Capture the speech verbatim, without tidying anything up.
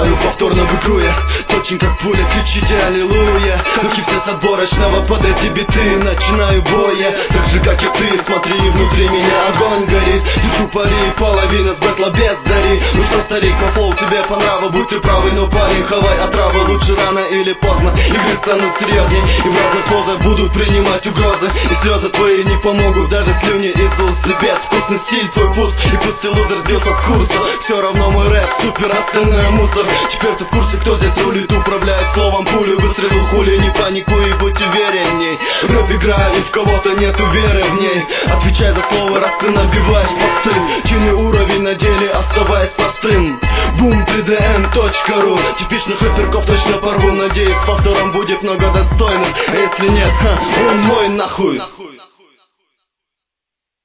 Вступаю повторно в игру я, точен как пуля, кричите аллилуйя. Духи все с отборочного, под эти биты начинаю бой я. Так же как и ты, смотри, внутри меня огонь горит. Держу пари, половина с бэтла без дари. Ну что, старик, по флоу тебе по нраву, будь ты правый, но парень, хавай отравы. Лучше рано или поздно, игры станут серьезней, и в разных позах будут принимать угрозы. И слезы твои не помогут, даже слюни из уст. Ребят, вкусный стиль твой пуст, и пусть ты лузер сбился с курса. Все равно мой рэп супер, остальное мусор. Теперь ты в курсе, кто здесь рулит, управляет словом пулю. Выстрелил хули, не паникуй и будь уверенней. Рэп игра, и в кого-то нету веры в ней. Отвечай за слово, раз ты набиваешь посты. Тяни уровень на деле, оставаясь простым. бум три дэ эм точка ру. Типичных рэперков точно порву. Надеюсь, повтором будет много достойных. А если нет, ха, он мой нахуй.